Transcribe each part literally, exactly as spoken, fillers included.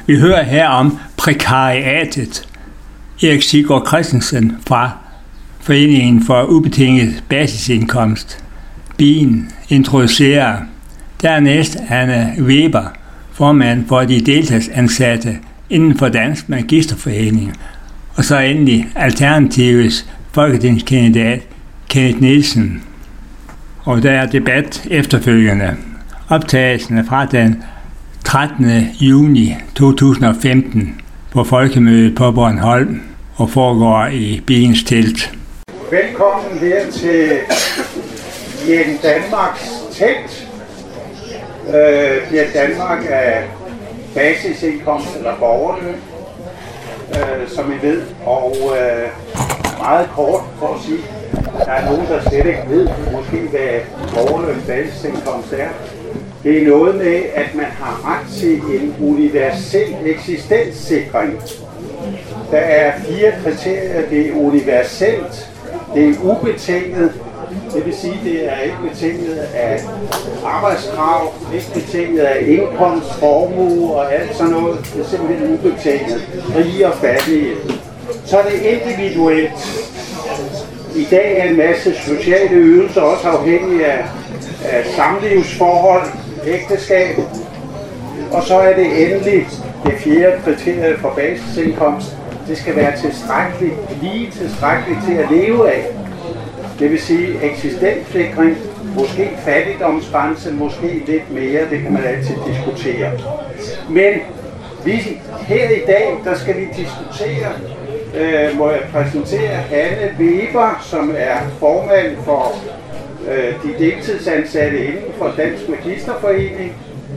Vi hører her om prekariatet. Erik Sigurd Christensen fra Foreningen for Ubetinget Basisindkomst, B I N, introducerer. Dernæst Anne Weber, formand for de deltidsansatte inden for Dansk Magisterforening, og så endelig Alternativets folketingskandidat Kenneth Nielsen. Og der er debat efterfølgende. Optagelsen er fra den trettende juni to tusind og femten på Folkemødet på Bornholm og foregår i B I N's telt. Velkommen her til Jen Danmarks telt. Øh, Jen Danmark er basisindkomst eller borgerløn, øh, som I ved. Og øh, meget kort for at sige, der er nogen, der slet ikke ved, måske hvad borgerløn basisindkomst er. Det er noget med, at man har ret til en universel eksistenssikring. Der er fire kriterier. Det er universelt, det er ubetinget, det vil sige, det er ikke betinget af arbejdskrav, ikke betinget af indkomst, formue og alt sådan noget. Det er simpelthen ubetinget. Rige og fattige. Så er det individuelt. I dag er en masse sociale ydelser også afhængige af, af samlivsforhold, ægteskab. Og så er det endelig det fjerde kriterie for basisindkomst. Det skal være tilstrækkeligt, lige tilstrækkeligt til at leve af. Det vil sige eksistenssikring, måske fattigdomsgrænse, måske lidt mere, det kan man altid diskutere. Men vi, her i dag, der skal vi diskutere, øh, må jeg præsentere Anne Weber, som er formand for øh, de deltidsansatte inden for Dansk Magisterforening,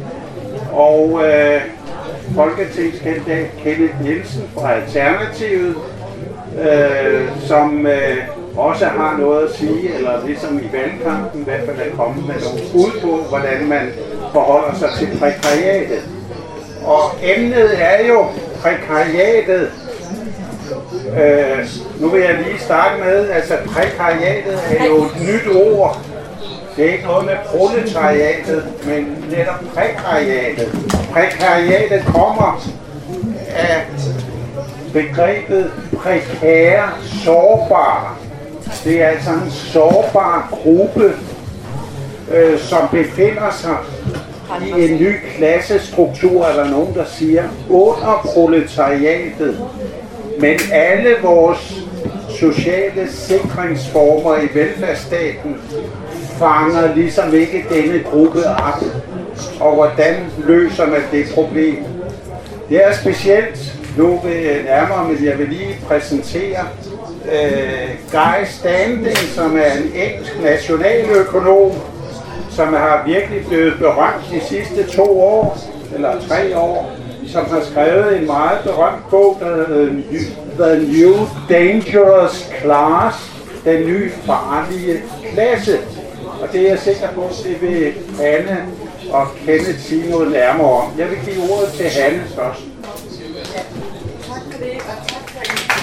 og øh, folketingskandidat Kenneth Nielsen fra Alternativet, øh, som øh, også har noget at sige, eller ligesom i valgkampen, i hvert fald er kommet med nogle bud på, hvordan man forholder sig til prekariatet. Og emnet er jo prekariatet. Øh, nu vil jeg lige starte med, altså prekariatet er jo et nyt ord. Det er ikke noget med proletariatet, men netop prekariatet. Prekariatet kommer af begrebet prekære, sårbare. Det er altså en sårbar gruppe, øh, som befinder sig i en ny klassestruktur, er der nogen, der siger, under proletariatet. Men alle vores sociale sikringsformer i velfærdsstaten fanger ligesom ikke denne gruppe op. Og hvordan løser man det problem? Det er specielt, nu vil jeg nærmere, men jeg vil lige præsentere øh, Guy Standing, som er en engelsk nationaløkonom, som har virkelig blevet berømt de sidste to år, eller tre år, som har skrevet en meget berømt bog, der hedder The New Dangerous Class, den nye farlige klasse. Og det er jeg sikker på, det vil Anne og Kenneth sige noget nærmere om. Jeg vil give ordet til Hanne først. Ja, tak for det, og tak for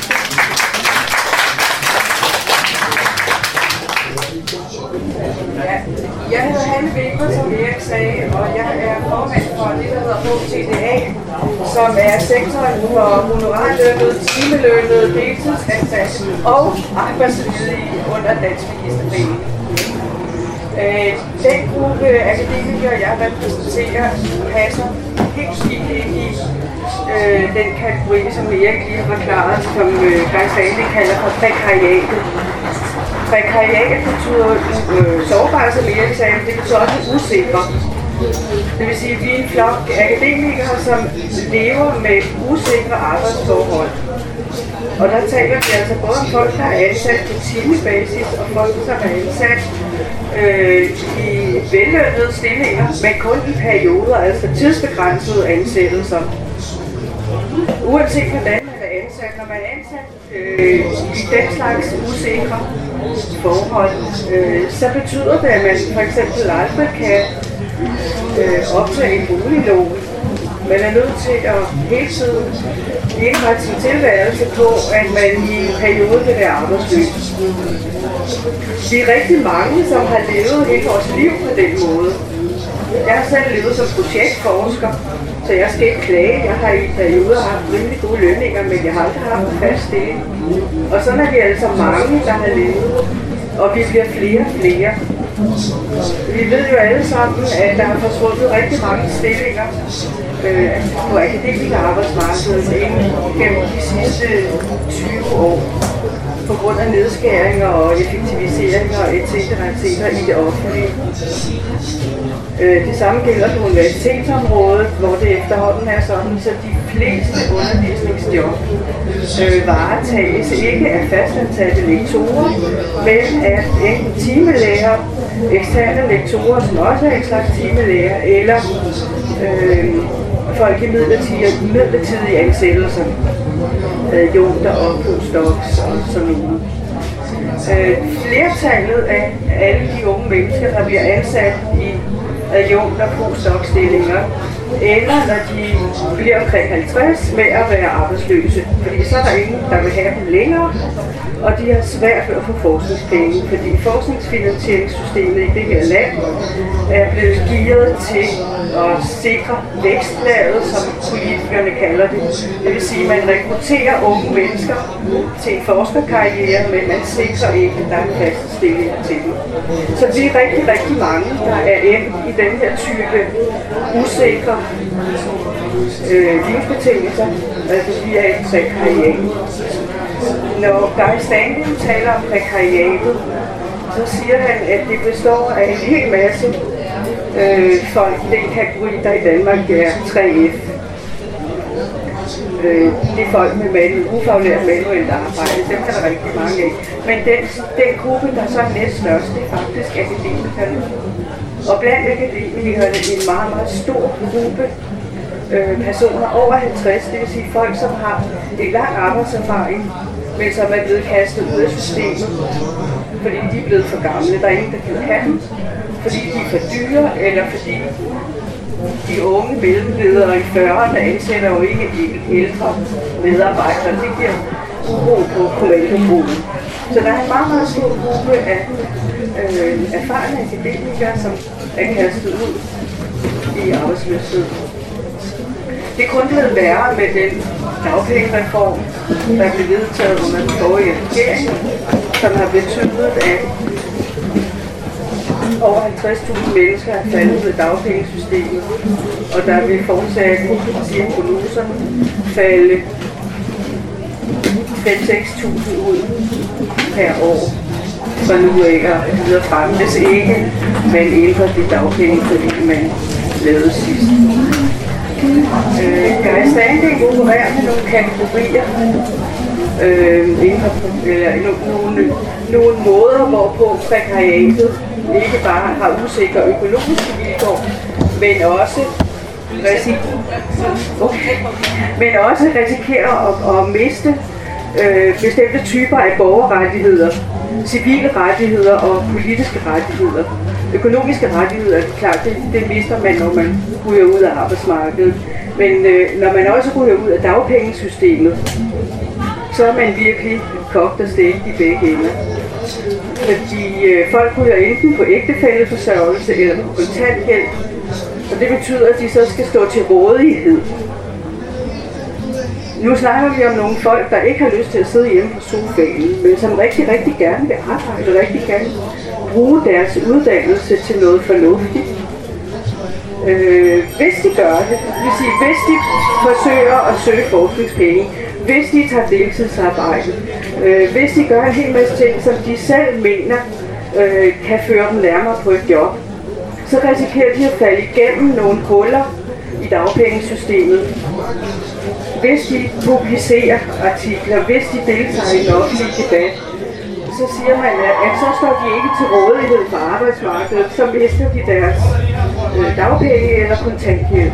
ja, jeg hedder Hanne Weber, som Erik sagde, og jeg er formand for det, der hedder H T D A, som er sektoren for honorarlønnet, timelønnet, deltidsansatte og arbejdsledige under Dansk Magisterforening. Øh, den gruppe akademikere, jeg repræsenterer, passer helt skidt ind i øh, den kategori, som Erik lige har forklaret, som øh, Guy Standing kalder for prekariatet. Prekariatet betyder øh, sårbare, som Erik sagde, det betyder også usikre. Det vil sige, at vi er en flok akademikere, som lever med usikre arbejdsforhold. Og der taler vi altså både om folk, der er ansat på timebasis, og folk, som er ansat øh, i vellønnede stillinger, men kun i perioder, altså tidsbegrænsede ansættelser. Uanset hvordan man er ansat, når man er ansat øh, i den slags usikre forhold, øh, så betyder det, at man for eksempel aldrig kan øh, optage en boliglån. Man er nødt til at hele tiden indrette sin tilværelse på, at man i en periode vil være arbejdsløs. Vi er rigtig mange, som har levet hele vores liv på den måde. Jeg har selv levet som projektforsker, Så jeg skal ikke klage. Jeg har i perioder haft rimelig gode lønninger, men jeg har aldrig haft en fast stilling. Og sådan er vi altså mange, der har levet. Og vi bliver flere og flere. Vi ved jo alle sammen, at der har forsvundet rigtig mange stillinger øh, på akademikerarbejdsmarkedet inden gennem de sidste tyve år. På grund af nedskæringer og effektiviseringer et cetera et cetera i det offentlige. Det samme gælder på universitetsområdet, hvor det efterhånden er sådan, så de fleste undervisningsjob øh, varetages ikke af fastansatte lektorer, men af enten timelærer, eksterne lektorer, som også er en slags timelærer, eller øh, folk i midlertidige, midlertidige ansættelser, adjunkter og postdocs og sådan noget. Øh, flertallet af alle de unge mennesker, der bliver ansat i adjunkter og postdoc-stillinger, ender, når de bliver omkring halvtreds, med at være arbejdsløse. Fordi så er der ingen, der vil have dem længere, og de har svært ved at få forskningspenge, fordi forskningsfinansieringssystemet i det her land er blevet gearet til at sikre vækstlaget, som politikerne kalder det. Det vil sige, at man rekrutterer unge mennesker til en forskerkarriere, men man sikrer ikke, at der er en fast stilling til dem. Så vi er rigtig, rigtig mange, der er endt i den her type usikre øh, livsbetingelser, altså via et prekariat. Når Guy Standing taler om prekariatet, så siger han, at det består af en hel masse øh, folk, den kategori, der i Danmark er tre F. Øh, det er folk med manuel, ufaglært manuelt arbejde, dem er der rigtig mange af. Men den, den gruppe, der så er næststørst, det er faktisk akademikerne. Og blandt akademikerne er en meget, meget stor gruppe øh, personer over halvtreds, det vil sige folk, som har en lang arbejdserfaring, men som er blevet kastet ud af systemet, fordi de er blevet for gamle. Der er ingen, der kan have dem, fordi de er for dyre, eller fordi de unge mellemledere i fyrrerne ansætter jo ikke ældre medarbejdere. Det giver uro på kommandogruppen. Så der er en meget, meget stor gruppe af øh, erfarne akademikere, som er kastet ud i arbejdsløshed. Det er kun blevet værre med den dagpengereform, der blev vedtaget under den forrige regering, som har betydet, at over halvtreds tusind mennesker er faldet ud af dagpengesystemet, og der vil fortsat, siger prognoserne, falde fem til seks tusind ud per år, så nu er jeg videre frem, hvis ikke man ændrer de dagpenge, fordi man lavede sidst. Øh, Guy Standing opererer med nogle kategorier, øh, eller nogle, nogle måder, hvorpå prekariatet ikke bare har usikre økonomiske vilkår, men også, okay, men også risikerer at, at miste øh, bestemte typer af borgerrettigheder, civile rettigheder og politiske rettigheder. Økonomiske rettigheder, klart, det, det mister man, når man ryger ud af arbejdsmarkedet. Men øh, når man også ryger ud af dagpengesystemet, så er man virkelig kogt og stegt i begge ender. Fordi øh, folk ryger enten på ægtefælleforsørgelse eller på kontanthjælp, og det betyder, at de så skal stå til rådighed. Nu snakker vi om nogle folk, der ikke har lyst til at sidde hjemme på sofaen, men som rigtig, rigtig gerne vil arbejde og rigtig gerne bruge deres uddannelse til noget fornuftigt. Øh, hvis de gør det, det vil sige, hvis de forsøger at søge forskningspenge, hvis de tager deltidsarbejde, øh, hvis de gør en hel masse ting, som de selv mener øh, kan føre dem nærmere på et job, så risikerer de at falde igennem nogle huller i dagpengesystemet. Hvis de publicerer artikler, hvis de deltager i en offentlig debat, så siger man, at så står de ikke til rådighed for arbejdsmarkedet, så mister de deres øh, dagpenge eller kontanthjælp.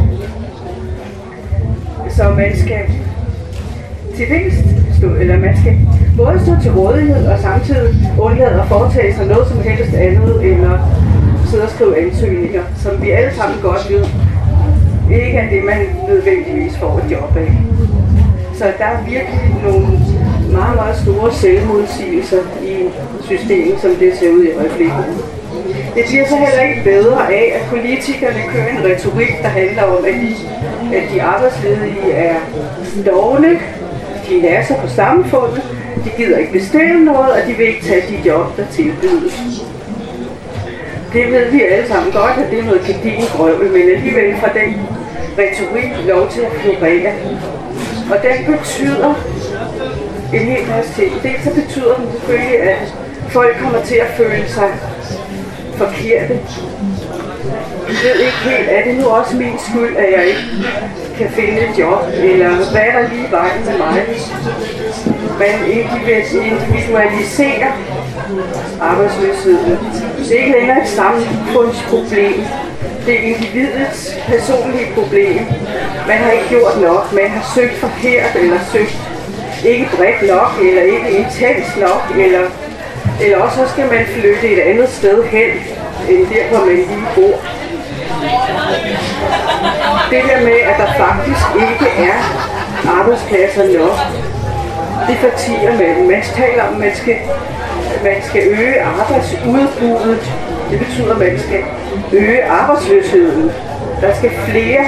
Så man skal til dels stå, eller man skal både stå til rådighed og samtidig undlade at foretage sig noget som helst andet, eller sidde og skrive ansøgninger, som vi alle sammen godt ved, ikke er det, man nødvendigvis får et job af. Så der er virkelig nogle meget, meget store selvmodsigelser i systemet, som det ser ud i øjeblikket. Det bliver så heller ikke bedre af, at politikerne kører en retorik, der handler om, at de at de arbejdsledige er dovne, de nasser på samfundet, de gider ikke bestemme noget, og de vil ikke tage de job, der tilbydes. Det ved vi alle sammen godt, at det er noget gedigen grøvel, men alligevel fra den retorik lov til at florere. Og den betyder en hel masse ting. Dels så betyder den selvfølgelig, at folk kommer til at føle sig forkerte. Jeg ved ikke helt, er det nu også min skyld, at jeg ikke kan finde et job, eller hvad er der lige i vejen med mig? Man individualiserer arbejdsløsheden. Det er ikke længere et samfundsproblem. Det er individets personlige problem. Man har ikke gjort nok, man har søgt forkert, eller søgt ikke bredt nok, eller ikke intens nok, eller, eller også så skal man flytte et andet sted hen, end der, hvor man lige bor. Det der med, at der faktisk ikke er arbejdspladser nok, det fortier man. Man taler om, at man skal, man skal øge arbejdsudbuddet. Det betyder, at man skal øge arbejdsløsheden. Der skal flere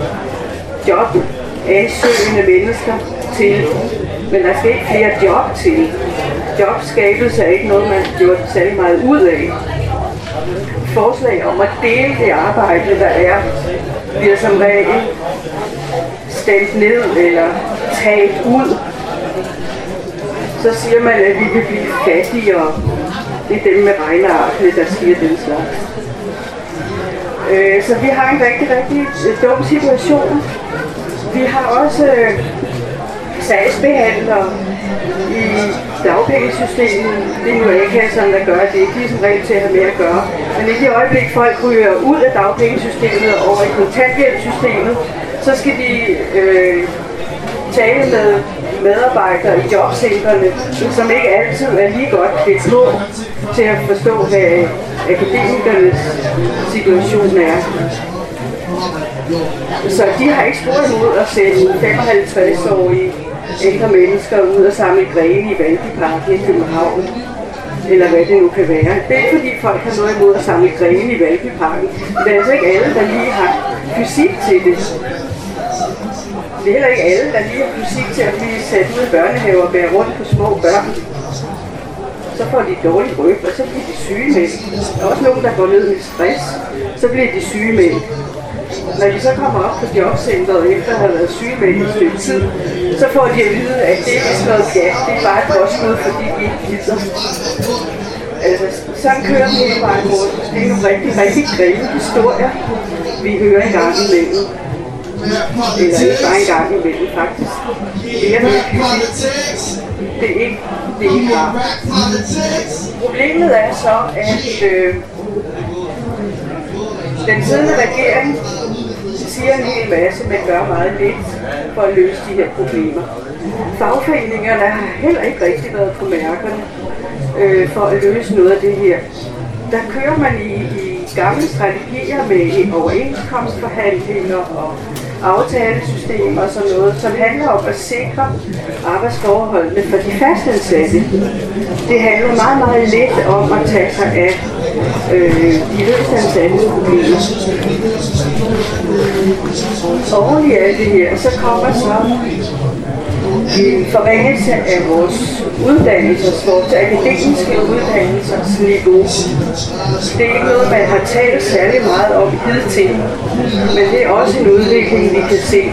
jobansøgende mennesker til, men der skal ikke flere job til. Jobskabelse er ikke noget, man har gjort særlig meget ud af. Forslag om at dele det arbejde, der er, bliver som regel stemt ned eller taget ud. Så siger man, at vi vil blive fattigere. Det er dem med regnearkene, der siger den slags. Øh, så vi har en rigtig, rigtig dum situation. Vi har også øh, sagsbehandlere i dagpengesystemet. Det er nu A-kasserne, der gør det. De er som regel til at have mere at gøre. Men i det øjeblik, folk ryger ud af dagpengesystemet og over i kontanthjælpssystemet, så skal de øh, tale med medarbejdere i jobcentrene, som ikke altid er lige godt klædt på til at forstå, hvad akademikernes situation er. Så de har ikke spurgt imod at sætte femoghalvtreds-årige ældre mennesker ud og samle grene i Valbyparken i København, eller hvad det nu kan være. Det er ikke fordi folk har noget imod at samle grene i Valbyparken. Det er altså ikke alle, der lige har fysik til det. Det er heller ikke alle, der lige har fysik til at blive sat ud i børnehaver og bære rundt på små børn. Så får de dårlig ryg, og så bliver de sygemeldt. Der er også nogen, der går ned med stress, så bliver de sygemeldt. Når de så kommer op på jobcentret efter at have været sygemeldt et stykke tid, så får de at vide, at det ikke er sådan noget gas, det er bare et påskud, fordi de ikke gider. Altså, sådan kører vi hele vejen rundt. Det er nogle rigtig, rigtig grimme historier, vi hører en gang imellem. Eller ikke bare en gang imellem, faktisk. Det er noget hyppigt. Det er ikke, det er ikke rart. Problemet er så, at øh, den siddende regering siger en hel masse, men gør meget lidt for at løse de her problemer. Fagforeningerne har heller ikke rigtig været på mærkerne øh, for at løse noget af det her. Der kører man i, i gamle strategier med overenskomstforhandlinger og aftalesystemer og sådan noget, som handler om at sikre arbejdsforholdene for de fastansatte. Det handler meget, meget lidt om at tage sig af øh, de løstansattes problemer. Oven i alt det her, så kommer så en forringelse af vores uddannelses, vores akademiske uddannelsesniveau. Det er ikke noget, man har talt særlig meget om hidtil, men det er også en udvikling, vi kan se.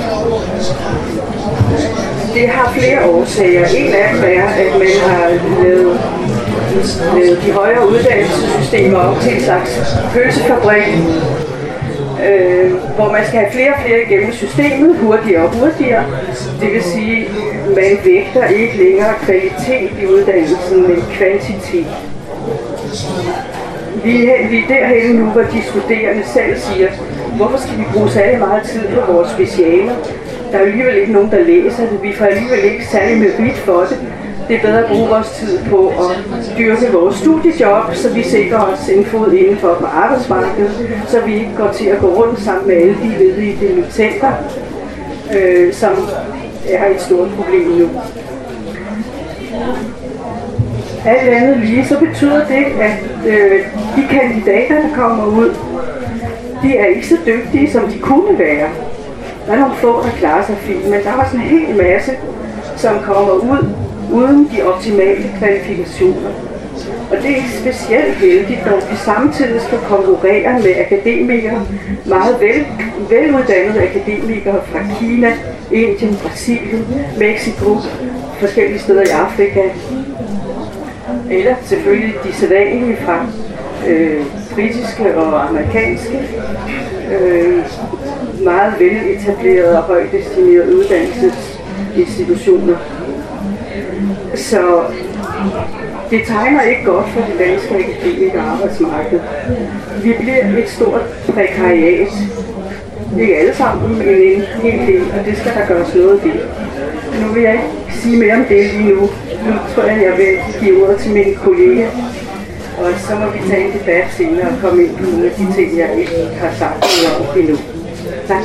Det har flere årsager. En af dem er, at man har lavet, lavet de højere uddannelsessystemer op til en slags pølsefabrik, Øh, hvor man skal have flere og flere igennem systemet, hurtigere og hurtigere. Det vil sige, at man vægter ikke længere kvalitet i uddannelsen, men kvantitet. Vi er, vi er derhen nu, hvor de studerende selv siger, hvorfor skal vi bruge særlig meget tid på vores specialer? Der er alligevel ikke nogen, der læser det. Vi får alligevel ikke særlig merit for det. Det er bedre at bruge vores tid på at dyrke vores studiejob, så vi sikrer os en fod indenfor på arbejdsmarkedet, så vi ikke går til at gå rundt sammen med alle de ledige dimittenter, øh, som er et stort problem nu. Alt andet lige, så betyder det, at øh, de kandidater, der kommer ud, de er ikke så dygtige, som de kunne være. Der er nogle få, der klarer sig fint, men der er også en hel masse, som kommer ud uden de optimale kvalifikationer. Og det er ikke specielt heldigt, når vi samtidig skal konkurrere med akademikere, meget vel, veluddannede akademikere fra Kina, Indien, Brasilien, Mexico, forskellige steder i Afrika. Eller selvfølgelig de sædvanlige fra øh, britiske og amerikanske, øh, meget veletablerede og højt destinerede uddannelsesinstitutioner. Så det tegner ikke godt for det danske akademiske arbejdsmarked. Vi bliver et stort prekariat. Ikke alle sammen, men en hel del, og det skal der gøres noget ved. Nu vil jeg ikke sige mere om det lige nu. Nu tror jeg, jeg vil give ordet til mine kolleger. Og så må vi tage en debat senere og komme ind på nogle af de ting, jeg ikke har sagt noget om endnu. Tak.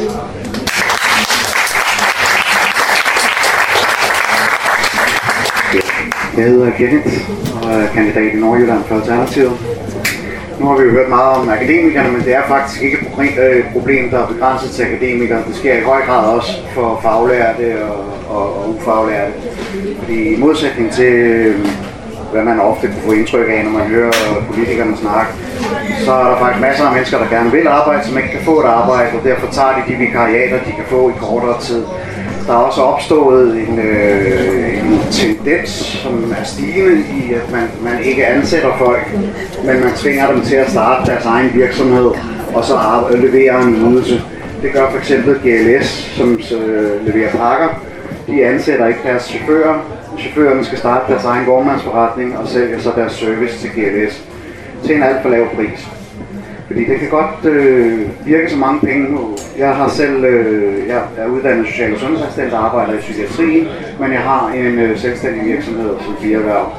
Jeg hedder Kenneth og er kandidat i Nordjylland for Alternativet. Nu har vi jo hørt meget om akademikerne, men det er faktisk ikke et problem, der er begrænset til akademikere. Det sker i høj grad også for faglærte og, og, og ufaglærte. Fordi i modsætning til, hvad man ofte kunne få indtryk af, når man hører politikerne snakke, så er der faktisk masser af mennesker, der gerne vil arbejde, som ikke kan få et arbejde, og derfor tager de de vikariater, de kan få i kortere tid. Der er også opstået en, øh, en tendens, som er stigende i, at man, man ikke ansætter folk, men man tvinger dem til at starte deres egen virksomhed og så levere en ydelse. Det gør f.eks. G L S, som øh, leverer pakker. De ansætter ikke deres chauffører. Chaufførerne skal starte deres egen vognmandsforretning og sælge så deres service til G L S til en alt for lav pris. Fordi det kan godt øh, virke så mange penge. Jeg har selv, øh, jeg er uddannet social- og sundhedsassistent og arbejder i psykiatrien, men jeg har en øh, selvstændig virksomhed som bierhverv.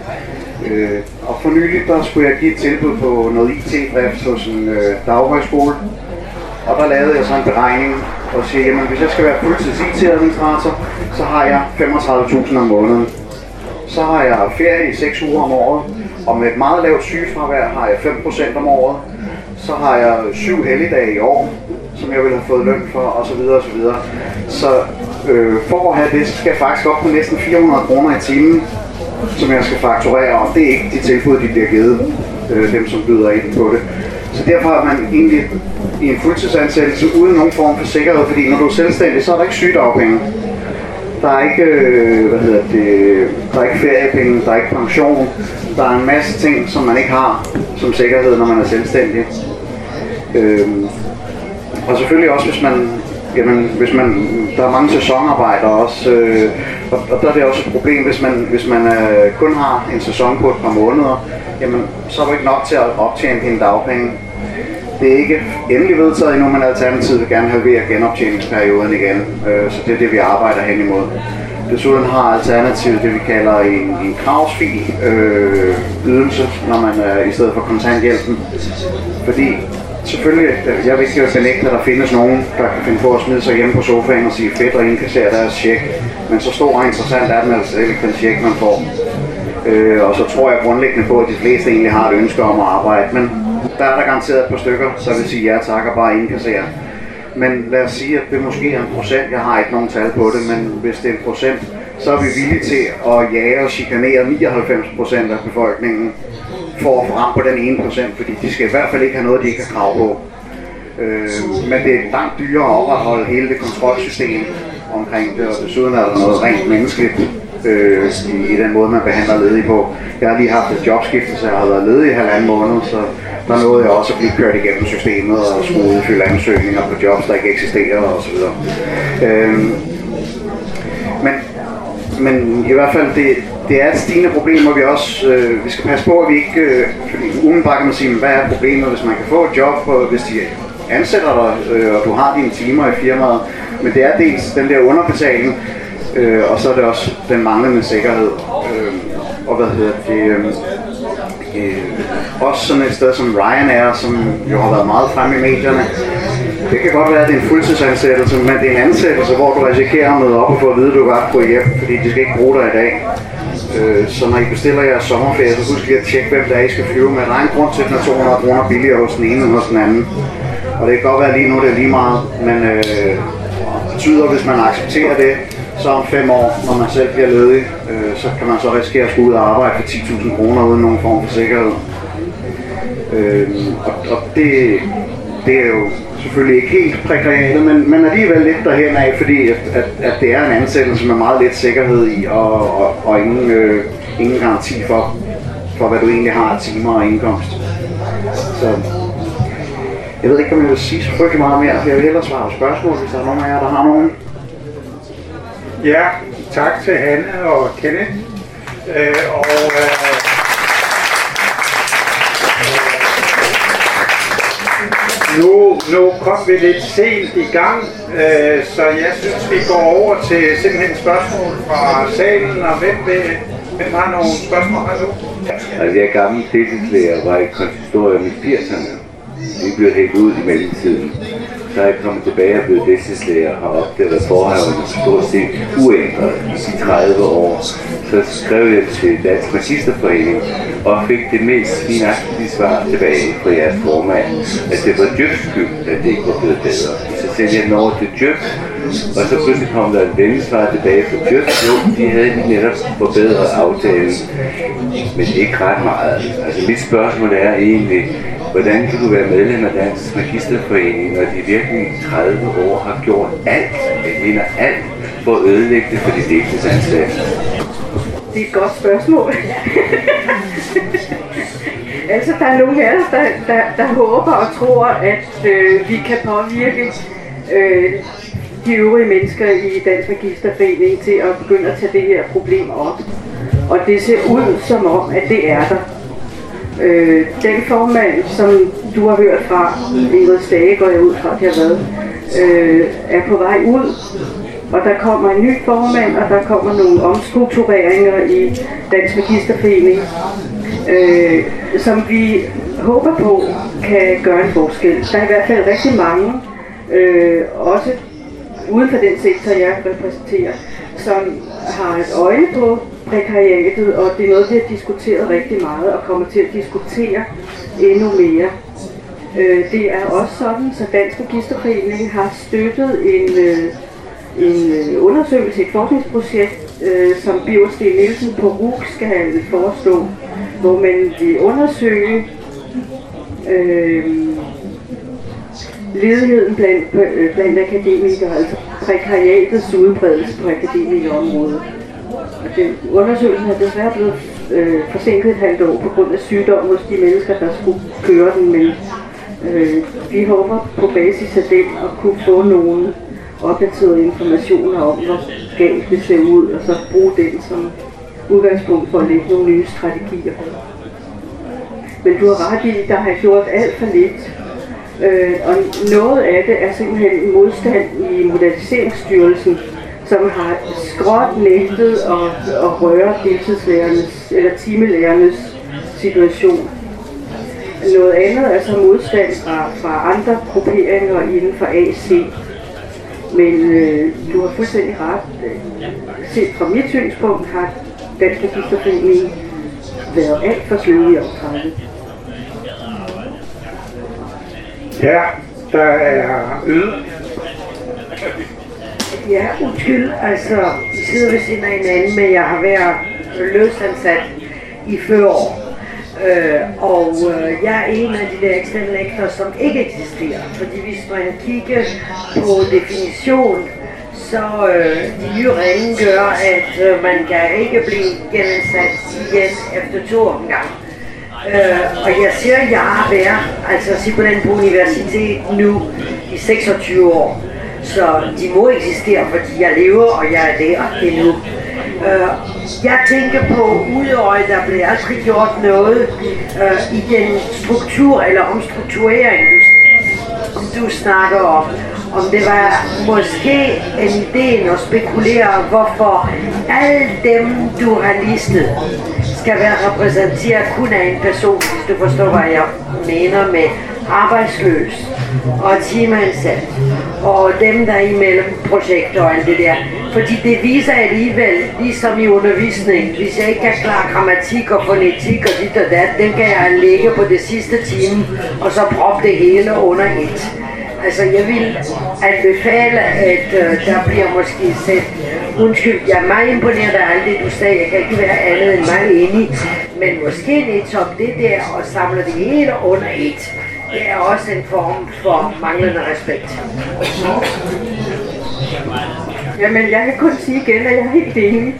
Øh, og for nylig der skulle jeg give et tilbud på noget I T-drift hos en øh, daghøjskole. Og der lavede jeg så en beregning og siger, jamen hvis jeg skal være fuldtids I T-administrator, så har jeg femogtredive tusind om måneden. Så har jeg ferie i seks uger om året, og med et meget lavt sygefravær har jeg fem procent om året. Så har jeg syv helligdage i år, som jeg ville have fået løn for, osv. osv. Så øh, for at have det, skal jeg faktisk op på næsten fire hundrede kroner i timen, som jeg skal fakturere, og det er ikke de tilbud, de bliver givet, øh, dem som byder ind på det. Så derfor er man egentlig i en fuldtidsansættelse uden nogen form for sikkerhed, fordi når du er selvstændig, så er der ikke sygedagpenge. Der er ikke, øh, hvad hedder det, der er ikke feriepenge, der er ikke pension. Der er en masse ting, som man ikke har som sikkerhed, når man er selvstændig. Øhm, og selvfølgelig også, hvis man, jamen, hvis man, der er mange sæsonarbejdere også, øh, og, og der er det også et problem, hvis man, hvis man øh, kun har en sæson på et par måneder, jamen, så er det ikke nok til at optjene dine dagpenge. Det er ikke endelig vedtaget endnu, men Alternativet vil gerne halvere genoptjeningsperioden igen, øh, så det er det, vi arbejder hen imod. Desuden har Alternativet det, vi kalder en, en kravsfri øh, ydelse, når man er i stedet for kontanthjælpen. Fordi selvfølgelig, jeg vil ikke benægte, at der findes nogen, der kan finde på at smide sig hjemme på sofaen og sige fedt og indkassere deres check. Men så stor og interessant er den altså ikke den check, man får. Øh, og så tror jeg grundlæggende på, at de fleste egentlig har et ønske om at arbejde. Men der er der garanteret et par stykker, så vil sige ja tak og bare indkassere. Men lad os sige, at det måske er en procent. Jeg har ikke nogen tal på det, men hvis det er en procent, så er vi villige til at jage og chikanere nioghalvfems procent af befolkningen for at få ramt på den ene procent, fordi de skal i hvert fald ikke have noget, de ikke har krav på. Øh, men det er langt dyrere at opretholde hele det kontrolsystem omkring det, og desuden er der noget rent menneskeligt øh, i, i den måde, man behandler ledige på. Jeg har lige haft et jobskifte, så jeg har været ledig i halvanden måned, så der nåede jeg også at blive kørt igennem systemet og skulle udfylde ansøgninger på jobs, der ikke eksisterer osv. Øh, men, men i hvert fald, det, det er et stigende problem, og vi også øh, vi skal passe på, at vi ikke, øh, fordi umiddelbart kan man sige, hvad er problemet, hvis man kan få et job, og hvis de ansætter dig, øh, og du har dine timer i firmaet, men det er dels den der underbetaling, øh, og så er det også den manglende sikkerhed, øh, og hvad hedder det, øh, øh, også sådan et sted som Ryanair, som jo har været meget fremme i medierne. Det kan godt være, at det er en fuldtidsansættelse, men det er en ansættelse, hvor du risikerer at møde op og få at vide, at du godt gå hjem, fordi de skal ikke bruge dig i dag. Øh, så når I bestiller jeres sommerferie, så husk lige at tjekke, hvem der er, I skal flyve med. Der er en grund til, at den er to hundrede kroner billigere hos den ene end hos den anden. Og det kan godt være lige nu, det er lige meget, men øh, betyder, hvis man accepterer det, så om fem år, når man selv bliver ledig, øh, så kan man så risikere at skulle ud og arbejde for ti tusind kroner uden nogen form for sikkerhed. Øh, og og det, det er jo selvfølgelig ikke helt prekariatet, men, men alligevel lidt derhen af, fordi at, at, at det er en ansættelse med meget lidt sikkerhed i, og, og, og ingen, øh, ingen garanti for, for, hvad du egentlig har af timer og indkomst. Så jeg ved ikke, om jeg vil sige så frygtelig meget mere, for jeg vil hellere svare på spørgsmål, hvis der er nogen af jer, der har nogen. Ja, tak til Hanne og Kenneth. Øh, og øh, nu, nu kom vi lidt sent i gang, øh, så jeg synes, vi går over til simpelthen spørgsmål fra salen, og hvem, vil, hvem har nogle spørgsmål her nu? Altså, jeg er gammel deltidslærer og var i konsistorium i firserne. Vi blev helt ud i mellemtiden. Så er jeg kommet tilbage og blevet deltidslærer og har opdaget, at forhavnen er stort set uændret i de tredive år. Så skrev jeg til Dansk Magisterforening og fik det mest finagtige svar tilbage fra jeres formand, at det var Djøfs skyld, at det ikke var blevet bedre. Så sendte jeg den over til Djøf, og så pludselig kom der en vennesvar tilbage fra Djøf. Jo, de havde netop forbedret aftalen, men ikke ret meget. Altså mit spørgsmål er egentlig, hvordan kan du være medlem af Dansk Magisterforening, når de virkelig i tredive år har gjort alt, eller alt, for at ødelægge det for de deltidsansatte? Det er et godt spørgsmål. Altså, der er nogle af os, der, der, der håber og tror, at øh, vi kan påvirke øh, de øvrige mennesker i Dansk Magisterforening til at begynde at tage det her problem op. Og det ser ud som om, at det er der. Øh, den formand, som du har hørt fra, Ingrid Stage, går jeg ud fra, det har været, øh, er på vej ud. Og der kommer en ny formand, og der kommer nogle omstruktureringer i Dansk Magisterforening, øh, som vi håber på kan gøre en forskel. Der er i hvert fald rigtig mange, øh, også uden for den sektor, jeg repræsenterer, som har et øje på prekariatet, og det er noget, vi har diskuteret rigtig meget og kommer til at diskutere endnu mere. Øh, det er også sådan, så Dansk Magisterforening har støttet en, øh, en undersøgelse, et forskningsprojekt, øh, som Birger Steen Nielsen på R U C skal forestå, hvor man vil undersøge øh, ledigheden blandt, øh, blandt akademikere, altså prekariatets udbredelse på akademikerområdet. Og den undersøgelsen er desværre blevet øh, forsinket et halvt år på grund af sygdom hos de mennesker, der skulle køre den, men øh, vi håber på basis af den at kunne få nogle opdaterede informationer om, hvor galt det ser ud, og så bruge den som udgangspunkt for at lægge nogle nye strategier. Men du har ret i, at der har gjort alt for lidt. Øh, og noget af det er simpelthen en modstand i Moderniseringsstyrelsen, som har skråt nægtet at, at røre deltidslærernes eller timelærernes situation. Noget andet er så modstand fra, fra andre grupperinger inden for A C. Men øh, du har fuldstændig ret. Set fra mit synspunkt har Dansk Magisterforening været alt for sløve i optrækket. Ja, der er yder. Ja, undskyld, altså, vi sidder ved siden af hinanden, men jeg har været løsansat i fyrre år. Øh, og øh, jeg er en af de der eksterne lektorer, som ikke eksisterer. Fordi hvis man kigger på definition, så øh, de nye regler gør, at øh, man kan ikke blive genansat igen efter to omgang. Øh, og jeg siger, at jeg har været altså simpelthen på universitet nu i seksogtyve år. Så de må eksistere, fordi jeg lever, og jeg er der endnu. Uh, jeg tænker på, udover at der bliver aldrig gjort noget uh, i den struktur eller omstrukturering, du, du snakker om. Om det var måske en idé at spekulere, hvorfor alle dem, du har listet, skal være repræsenteret kun af en person, hvis du forstår, hvad jeg mener med arbejdsløs og timeansat og dem, der er imellem projekter og alt det der. Fordi det viser alligevel, ligesom i undervisning, hvis jeg ikke kan klare grammatik og fonetik og dit og dat, den kan jeg lægge på det sidste time, og så proppe det hele under et. Altså, jeg vil anbefale, at øh, der bliver måske set, undskyld, jeg er meget imponeret af alt det, du sagde, jeg kan ikke være andet end meget enig, men måske netop det der og samle det hele under et, det er også en form for manglende respekt. Jamen, jeg kan kun sige igen, at jeg er helt enig.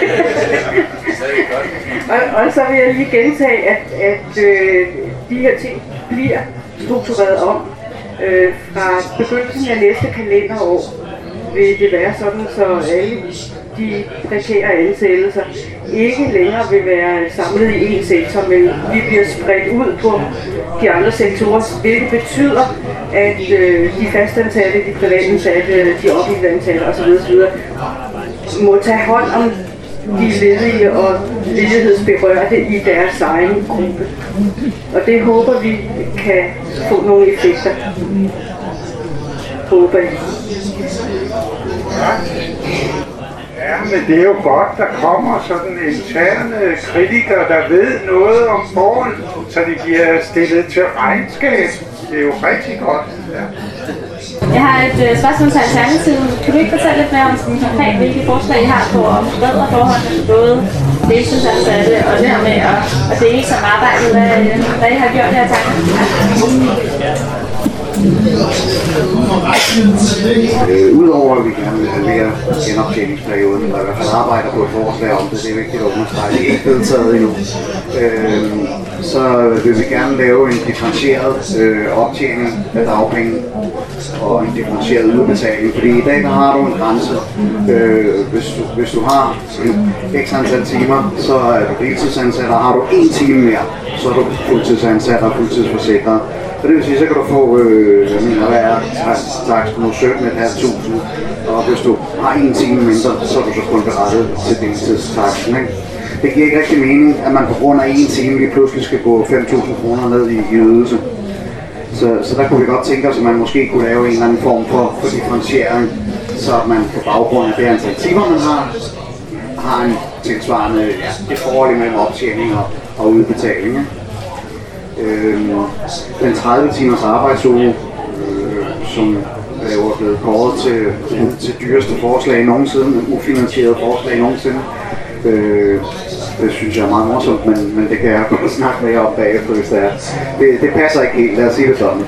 og, og så vil jeg lige gentage, at, at øh, de her ting bliver struktureret om. Øh, fra begyndelsen af næste kalenderår vil det være sådan, så alle de prekære ansættelser ikke længere vil være samlet i én sektor, men vi bliver spredt ud på de andre sektorer, hvilket betyder, at øh, de fastansatte, de privatansatte, de offentlige ansatte osv. osv. må tage hånd om de ledige og ledighedsberørte i deres egen gruppe. Og det håber vi kan få nogle effekter. Håber jeg. Ja, men det er jo godt, der kommer sådan interne kritikere, der ved noget om forholdene, så de bliver stillet til regnskab. Det er jo rigtig godt. Ja. Jeg har et øh, spørgsmål til Alternativet. Kan du ikke fortælle lidt mere om sådan konkret, hvilke forslag I har på at forbedre forholdene for både deltidsansatte og det her med at, at dele som arbejde? Hvad, hvad I har gjort her, tak? Øh, Udover at vi gerne vil halvere genoptjeningsperioden, eller i hvert fald arbejder på et forslag om det, det er vigtigt at understrege, det er ikke vedtaget endnu. Øh, så vil vi gerne lave en differentieret øh, optjening af dagpenge og en differentieret udbetaling, fordi i dag der har du en grænse. Øh, hvis, du, hvis du har x antal timer, så er du deltidsansat, og har du en time mere, så er du fuldtidsansat og fuldtidsforsikret. Så det vil sige, så kan du få, øh, jeg mener, hvad er takst nu sytten tusind fem hundrede, og hvis du har en time mindre, så er du så kun berettet til deltidstaksten, ikke? Det giver ikke rigtig mening, at man på grund af en time lige pludselig skal gå fem tusind kroner ned i, i ydelse. Så, så der kunne vi godt tænke os, at man måske kunne lave en eller anden form for, for differentiering, så man på baggrund af det antal timer, man har, har en tilsvarende ja, det forhold mellem optjening og, og udbetaling. Ikke? Den tredive timers arbejdsuge, øh, som er jo blevet kåret til, til, til dyreste forslag nogensinde, en ufinansieret forslag nogensinde. Øh, det synes jeg er meget morsomt, men, men det kan jeg godt snakke med jer om bagefter, hvis det er. Det, det passer ikke helt, lad os sige det sådan.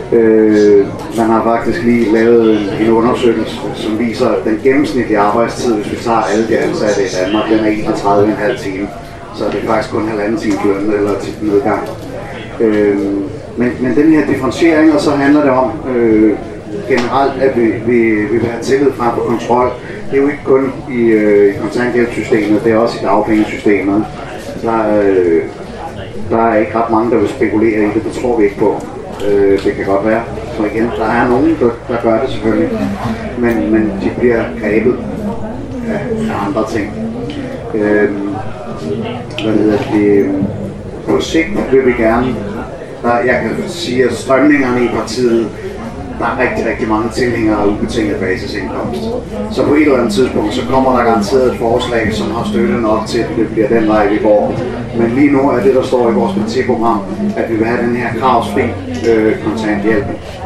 Øh, man har faktisk lige lavet en, en undersøgelse, som viser, at den gennemsnitlige arbejdstid, hvis vi tager alle de ansatte i Danmark, den er enogtredive komma fem timer. Så det er faktisk kun halvanden time løn eller til nedgang. Øh, men, men den her differentiering, og så handler det om øh, generelt, at vi, vi, vi vil have tillid frem på kontrol. Det er jo ikke kun i, øh, i kontanthjælpssystemet, det er også i dagpengesystemet. Der, øh, der er ikke ret mange, der vil spekulere i det, det tror vi ikke på. Øh, det kan godt være. Så igen, der er nogen, der, der gør det selvfølgelig, men, men de bliver grebet af, af andre ting. Øh, hvad hedder det? På sigt vil vi gerne, der, jeg kan sige, at strømningerne i partiet, der er rigtig, rigtig mange tilhængere af ubetinget basisindkomst. Så på et eller andet tidspunkt, så kommer der garanteret et forslag, som har støtte nok til, at det bliver den vej, vi går. Men lige nu er det, der står i vores partiprogram, at vi vil have den her kravsfri øh, kontanthjælp.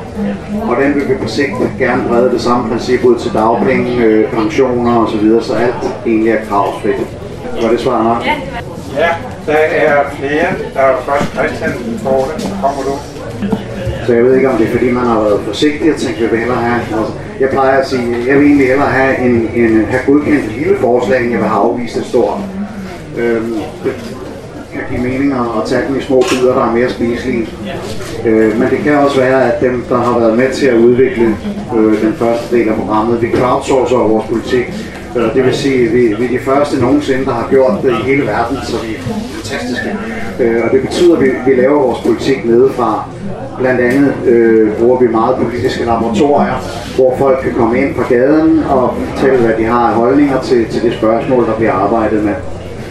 Og den vil vi på sigt gerne brede det samme princip ud til dagpenge, øh, pensioner osv., så alt egentlig er kravsfrit. Var det svar nok? Ja, der er flere. Der er først Christian Korte. Kommer du? Så jeg ved ikke, om det er fordi, man har været forsigtig og tænkt, at jeg vil hellere have. Jeg plejer at sige, at jeg vil egentlig hellere have, en, en, have godkendt et lille forslag, end jeg vil have afvist et stort. Øhm, det kan give mening at tage dem i små bidder, der er mere spiselige. Øh, men det kan også være, at dem, der har været med til at udvikle øh, den første del af programmet, vi crowdsourcer vores politik. Det vil sige, at vi, vi er de første nogensinde, der har gjort det i hele verden, så vi er fantastiske. Og det betyder, at vi, vi laver vores politik nedefra. Blandt andet øh, bruger vi meget politiske laboratorier, hvor folk kan komme ind på gaden og fortælle, hvad de har af holdninger til, til det spørgsmål, der bliver arbejdet med.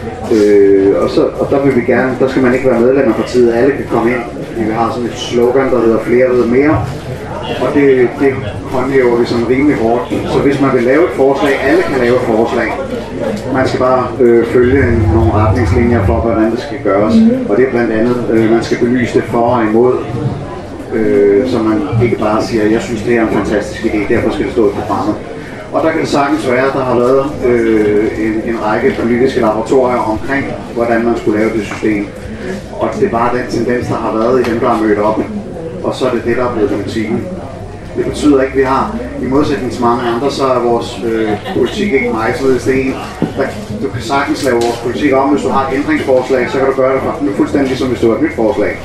Øh, og, så, og der vil vi gerne, der skal man ikke være medlem af partiet, alle kan komme ind. Vi har sådan et slogan, der hedder flere ved mere. Og det, det håndhæver vi sådan rimelig hårdt. Så hvis man vil lave et forslag, alle kan lave et forslag. Man skal bare øh, følge nogle retningslinjer for, hvordan det skal gøres. Og det er blandt andet, øh, man skal belyse det for og imod. øh, så man ikke bare siger, jeg synes det er en fantastisk idé, derfor skal det stå i programmet. Og der kan det sagtens være, at der har været øh, en, en række politiske laboratorier omkring, hvordan man skulle lave det system. Og det er bare den tendens, der har været i dem, der er mødt op. Og så er det det, der er blevet politikken. Det betyder ikke, at vi har, i modsætning til mange andre, så er vores øh, politik ikke mejslet i sten. Du kan sagtens lave vores politik om, hvis du har et ændringsforslag, så kan du gøre det fuldstændig ligesom hvis du har et nyt forslag.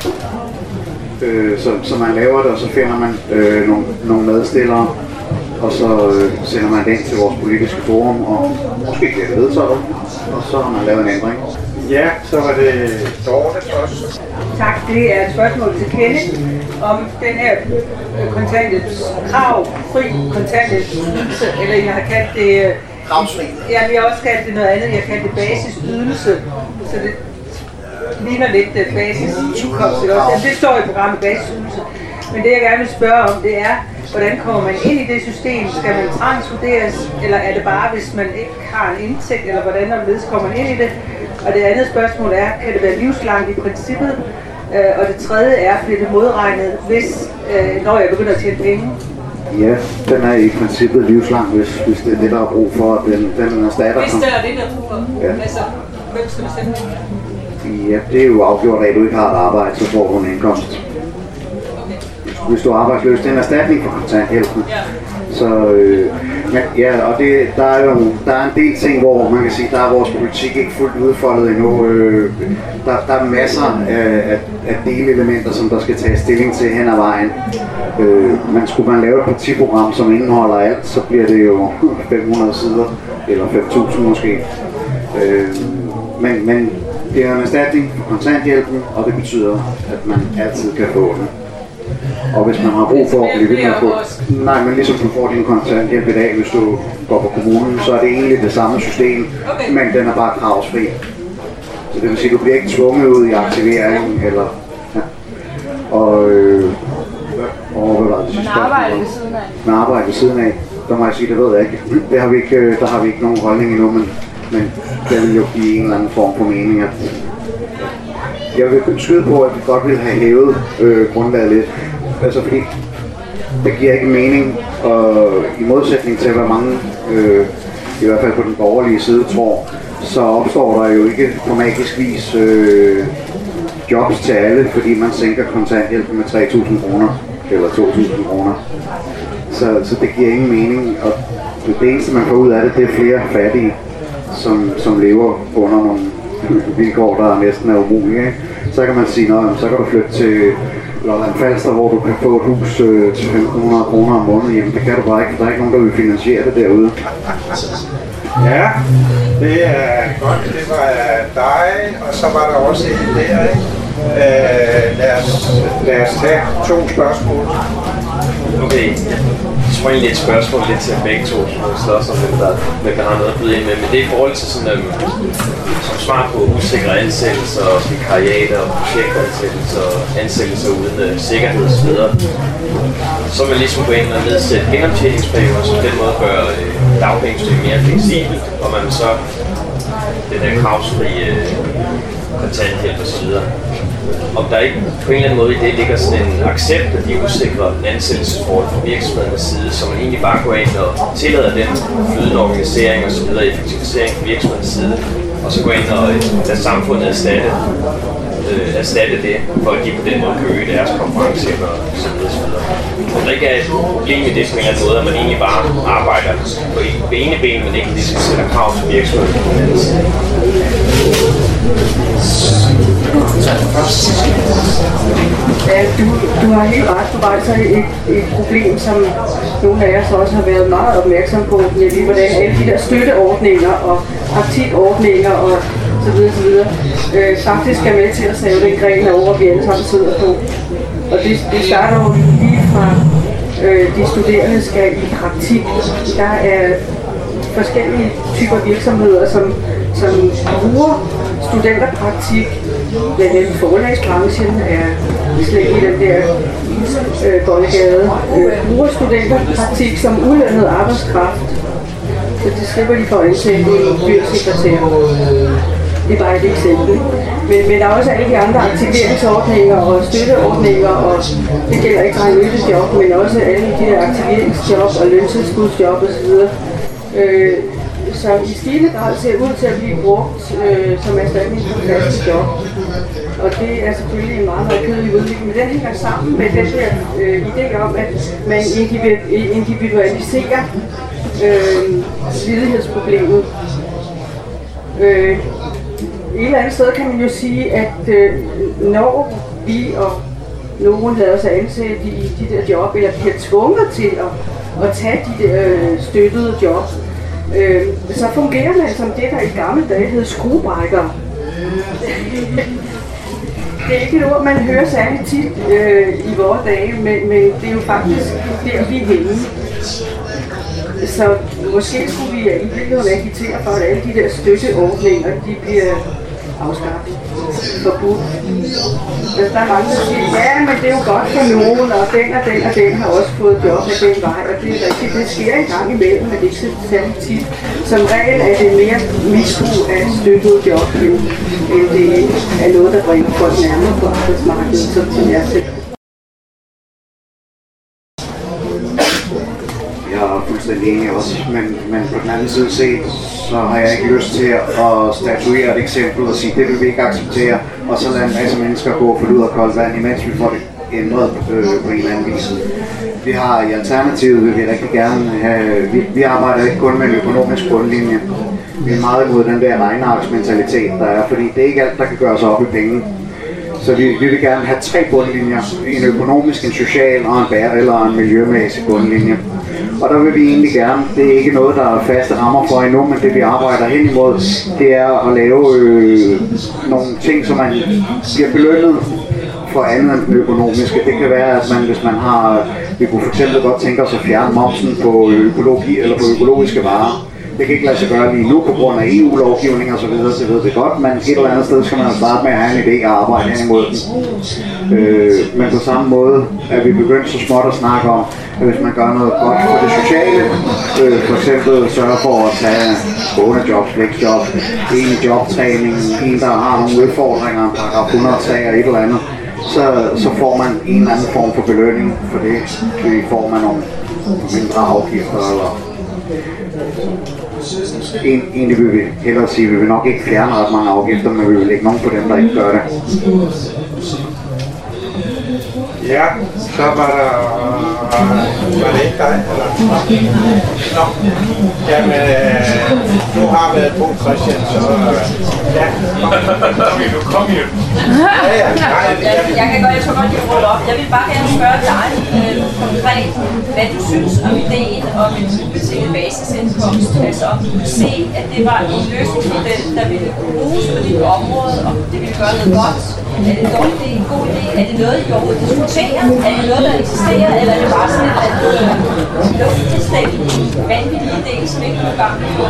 Øh, så, så man laver det, og så finder man øh, nogle, nogle medstillere, og så øh, sender man det ind til vores politiske forum, og måske bliver det vedtaget, og så har man lavet en ændring. Ja, så var det Dorte først. Tak, det er et spørgsmål til Kenneth om den her kontanthjælpskrav, fri kontanthjælpsydelse, eller jeg har kaldt det... Kravsfri. Ja, vi har også kaldt det noget andet, jeg har kaldt det basisydelse, så det ligner lidt basisindkomst, ikke også? Det står i programmet basisydelse, men det jeg gerne vil spørge om, det er, hvordan kommer man ind i det system? Skal man transvurderes, eller er det bare, hvis man ikke har en indtægt, eller hvordan kommer man ind i det? Og det andet spørgsmål er, kan det være livslangt i princippet? Øh, og det tredje er, bliver det modregnet, hvis, øh, når jeg begynder at tjene penge? Ja, den er i princippet livslang, hvis, hvis det er det, der er brug for. Den, den erstatter. Hvis det er det, der er brug for? Ja. Altså, hvem skal bestemme det? Ja, det er jo afgjort af, at du ikke har et arbejde, så får du en indkomst. Hvis du er arbejdsløs, det er en erstatning for kontanthjælpen. Ja. Så, øh, men, ja, og det, der er jo der er en del ting, hvor man kan sige, der er vores politik ikke fuldt udfoldet endnu. Øh, der, der er masser af, af, af delelementer, som der skal tages stilling til hen ad vejen. Øh, men skulle man lave et partiprogram, som indeholder alt, så bliver det jo fem hundrede sider, eller fem tusind måske. Øh, men, men det er en erstatning for kontanthjælpen, og det betyder, at man altid kan få den. Og hvis man har brug for at blive ved med at få... Nej, men ligesom du får din kontanthjælp i dag, hvis du går på kommunen, så er det egentlig det samme system, okay. Men den er bare kravsfri. Så det vil sige, at du bliver ikke tvunget ud i aktivering, eller... Ja. Og... Øh, og hvad var det sidste? Man arbejder ved siden af. Man arbejder ved siden af. Der må jeg sige, det ved jeg ikke. Det har vi ikke der har vi ikke nogen holdning endnu, men, men det vil jo give en eller anden form for mening, at... Jeg vil skyde på, at vi godt vil have hævet øh, grundlaget lidt. Altså fordi det giver ikke mening, og i modsætning til hvad mange, øh, i hvert fald på den borgerlige side, tror, så opstår der jo ikke på magisk vis øh, jobs til alle, fordi man sænker kontanthjælpen med tre tusind kroner eller to tusind kroner. Så, så det giver ingen mening, og det eneste man får ud af det, det er flere fattige, som, som lever under nogle vilkår, der næsten er umulige. Ikke? Så kan man sige, så kan du flytte til Lolland Falster, hvor du kan få et hus øh, til femten hundrede kroner om måneden. Jamen det kan du bare ikke, der er ikke nogen, der vil finansiere det derude. Ja, det er godt. Det var dig, og så var der også en der, ikke? Øh, lad, os, lad os tage to spørgsmål. Okay, jeg tror egentlig et spørgsmål lidt til begge to, så også om hvem der, hvem der har noget at byde ind med. Men det er i forhold til sådan, um, som svar på usikre ansættelser, vikariater, projektansættelser, ansættelser uden uh, sikkerhed og så videre. Så vil man ligesom gå ind og nedsætte genoptjeningsperioder, så på den måde gør uh, dagpengesystemet mere fleksibelt, og man vil så den her kravsfri uh, kontanthjælp og så videre. Om der ikke på en eller anden måde i det ligger sådan en accept af de usikre ansættelsesforhold fra virksomhedernes side, så man egentlig bare går ind og tillader den flydende organisering og så videre, effektivisering fra virksomhedernes side, og så går ind og lade samfundet erstatte, øh, erstatte det, for at de på den måde kan øge deres konkurrenceevne og så videre, så videre. Om der ikke er et problem i det på en eller anden måde, at man egentlig bare arbejder på det ene ben, men ikke ligesom sætter krav til virksomheden på den anden side. Ja, du, du har helt ret. Du rejser et, et problem, som nogle af os også har været meget opmærksom på, nemlig hvordan alle de der støtteordninger og praktikordninger og så videre, så videre øh, faktisk er med til at save den gren over, vi alle sammen sidder på. Og det, det starter jo lige fra øh, de studerende skal i praktik. Der er forskellige typer virksomheder, som, som bruger studenterpraktik. Blandt andet forlagsbranchen er slet i den der øh, boldgade. Øh, bruger studenterpraktik som ulønnet arbejdskraft. Så det slipper de for at ansætte en byråsekretær. Det er bare et eksempel. Men, men der er også alle de andre aktiveringsordninger og støtteordninger, og det gælder ikke bare løbesjob, men også alle de der aktiveringsjob og løntilskudsjob osv. Øh, som i stigende grad ser ud til at blive brugt øh, som erstatning for faste job. Og det er selvfølgelig en meget, meget kedelig udvikling, men den hænger sammen med den der øh, idé om, at man individualiserer øh, ledighedsproblemet. Øh, et eller andet sted kan man jo sige, at øh, når vi og nogen lader sig ansætte i de der job, eller bliver tvunget til at, at tage de der øh, støttede job, øh, så fungerer man som det, der i gamle dage hed skruebrækker. Det er ikke et ord, man hører særlig tit øh, i vores dage, men, men det er jo faktisk der, vi er henne. Så måske skulle vi i virkeligheden agitere for, at alle de der støtteordninger, de bliver afskaffet, forbudt. Altså, der er mange, der siger, ja, men det er jo godt for nogen, og den og den og den har også fået job af den vej, og det er rigtigt, det sker en gang imellem, men det er ikke særlig tit. Som regel er det mere misbrug af støttede job, end det er noget, der bringer folk nærmere på arbejdsmarkedet, som jeg selv. Jeg er fuldstændig enig også, men, men på den anden side set, så har jeg ikke lyst til at statuere et eksempel og sige, det vil vi ikke acceptere, og så lade en masse mennesker gå for ud og koldt vand, imens vi får det ændret øh, på en eller anden vis. Vi har i Alternativet, vil vi rigtig gerne have, vi, vi arbejder ikke kun med en økonomisk grundlinje. Vi er meget imod den der regnearksmentalitet, der er, fordi det er ikke alt, der kan gøres op i penge. Så vi, vi vil gerne have tre bundlinjer, en økonomisk, en social og en bære eller en miljømæssig bundlinje. Og der vil vi egentlig gerne, det er ikke noget, der er faste rammer for endnu, men det vi arbejder hen imod, det er at lave øh, nogle ting, som man bliver belønnet for andet end den økonomiske. Det kan være, at man, hvis man har, vi kunne for eksempel godt tænke os at fjerne momsen på økologi eller på økologiske varer. Det kan ikke lade sig gøre lige nu på grund af E U-lovgivning og så videre, så ved det godt, men et eller andet sted skal man starte med at have en idé og arbejde hen imod den. Øh, men på samme måde er vi begyndt så småt at snakke om, at hvis man gør noget godt for det sociale, øh, for eksempel sørge for at tage skånejobs, flexjob, en i jobtræning, en der har nogle udfordringer, en paragraf hundrede-sag og et eller andet, så, så får man en eller anden form for belønning for det, i form af nogle mindre afgifter eller En, egentlig vil vi hellere sige, at vi vil nok ikke fjerne ret mange afgifter, men vi vil lægge nogen på dem, der ikke gør det. Ja, så var der... Var det ikke dig, eller? Nå, jamen, du har været på, Christian, så... Ja, kom jo, kom jo. Ja, ja, nej, jeg kan godt, jeg tror godt, jeg ruller op. Jeg vil bare gerne spørge dig øh, konkret, hvad du synes om ideen om en ubetinget basisindkomst. Altså om du kunne se, at det var en løsningsmodel, der ville bruges på dit område, og det ville gøre noget godt. Er det dårligt, det er en god idé? Er det noget, I overhovedet diskuterer? Er det noget, der eksisterer? Eller er det bare sådan et luftkastellt vanvittig idé, som ikke er gang på?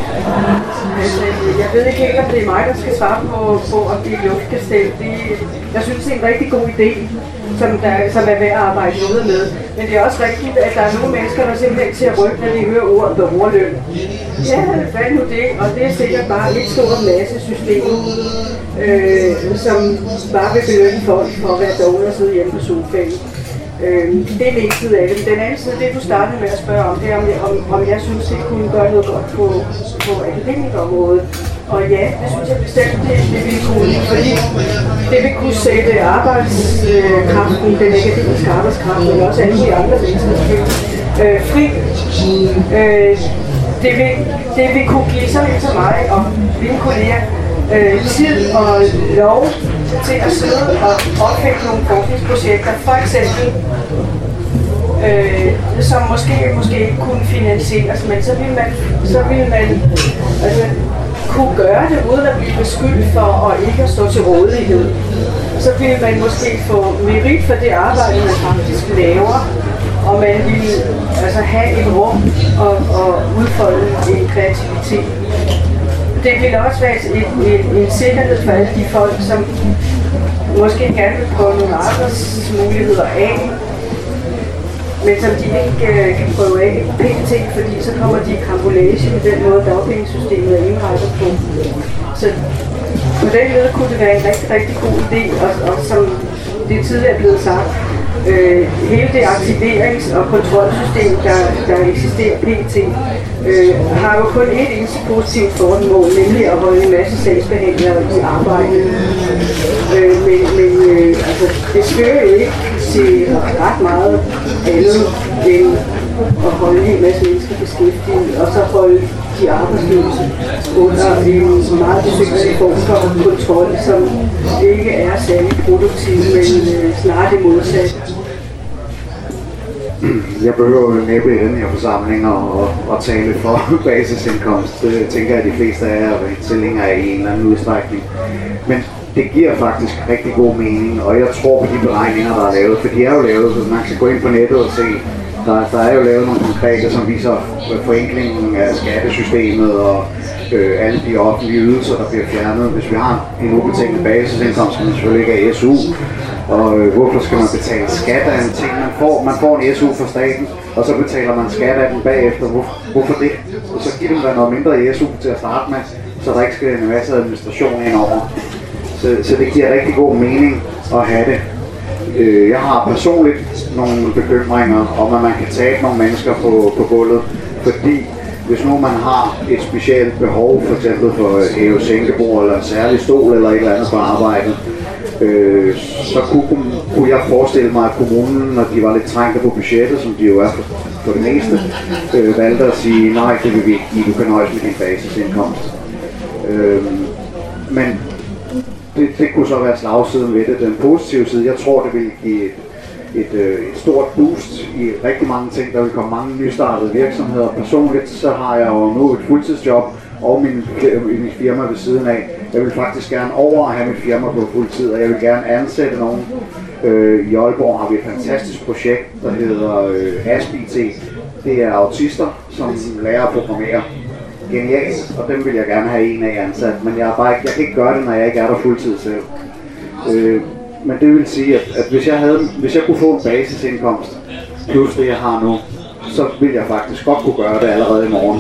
Jeg ved ikke helt, om det er mig, der skal svare på, på om det er luftkastel. Jeg synes, det er en rigtig god idé, som, der, som er værd at arbejde videre med. Men det er også rigtigt, at der er nogle mennesker, der simpelthen til at rykke, når de hører ordet berorløn. Ja, hvad nu det? Og det er sikkert bare et stort massesystem, øh, som bare vil belønne folk for at være dårlige og sidde hjemme på sofaen. Øh, det er den ene side af det. Den anden side, det du startede med at spørge om, det er, om jeg, om, om jeg synes, det kunne gøre noget godt på, på akademikerområdet. Og ja, det synes jeg bestemt, det, det ville kunne, fordi det vil kunne sætte arbejdskraften, den akademiske arbejdskraft, men også alle de andre mennesker, øh, fri. Øh, det, vil, det vil kunne give sådan en som mig og mine kolleger øh, tid og lov til at sidde og opfælde nogle forskningsprojekter, for eksempel, øh, som måske, måske ikke kunne finansieres, men så vil man, så vil man altså, kunne gøre det uden at blive beskyldt for at ikke at stå til rådighed. Så vil man måske få merit for det arbejde, man faktisk laver, og man vil altså have et rum og, og udfolde en kreativitet. Det vil også være en, en, en sikkerhed for alle de folk, som måske gerne vil prøve nogle arbejdsmuligheder af, men som de ikke øh, kan prøve af pt, fordi så kommer de i karambolage med den måde, dagpengesystemet er indrettet på. Så den led kunne det være en rigtig, rigtig god idé, og, og som det tidligere er blevet sagt, øh, hele det aktiverings- og kontrolsystem, der, der eksisterer pt., øh, har jo kun et eneste positivt formål, nemlig at holde en masse sagsbehandlere i arbejde. Øh, men men øh, altså, det fører jo ikke til ret meget andet end at holde en masse mennesker beskæftiget, og så holde de arbejdsløse under en meget besøgende form for kontrol, som ikke er særlig produktiv, men øh, snarere det modsatte. Jeg behøver jo næppe i den her forsamling og, og tale for basisindkomst. Det tænker jeg, at de fleste af jer er tilhængere af i en eller anden udstrækning. Men det giver faktisk rigtig god mening, og jeg tror på de beregninger, der er lavet, for de er jo lavet, så man kan gå ind på nettet og se, der, der er jo lavet nogle konkrete, som viser forenklingen af skattesystemet og øh, alle de offentlige ydelser, der bliver fjernet. Hvis vi har en ubetinget basisindkomst, som selvfølgelig ikke er S U, og øh, hvorfor skal man betale skat af en ting? Man får, man får en S U fra staten, og så betaler man skat af den bagefter. Hvor, hvorfor det? Og så giver dem der noget mindre i S U til at starte med, så der ikke skal en masse administration indover. Så, så det giver rigtig god mening at have det. Øh, jeg har personligt nogle bekymringer om, at man kan tabe nogle mennesker på, på gulvet, fordi hvis nu man har et specielt behov, for eksempel for hæve-sænkebord eller en særlig stol eller et eller andet på arbejdet, øh, så kunne, kunne jeg forestille mig, at kommunen, når de var lidt trængte på budgettet, som de jo er for, for det meste, øh, valgte at sige, nej, det vil vi ikke give, du kan nøjes med din basisindkomst. Øh, men det, det kunne så være slagsiden ved det. Den positive side, jeg tror, det vil give et, et, et stort boost i rigtig mange ting. Der vil komme mange nystartede virksomheder. Personligt så har jeg jo nu et fuldtidsjob og min, min firma ved siden af. Jeg vil faktisk gerne over at have mit firma på fuldtid, og jeg vil gerne ansætte nogen. Øh, I Aalborg har vi et fantastisk projekt, der hedder øh, A S P I T. Det er autister, som lærer at programmere. Genialt, og dem vil jeg gerne have en af ansat, men jeg, er bare ikke, jeg kan ikke gøre det, når jeg ikke er der fuldtid selv. Øh, men det vil sige, at, at hvis, jeg havde, hvis jeg kunne få en basisindkomst, plus det jeg har nu, så vil jeg faktisk godt kunne gøre det allerede i morgen.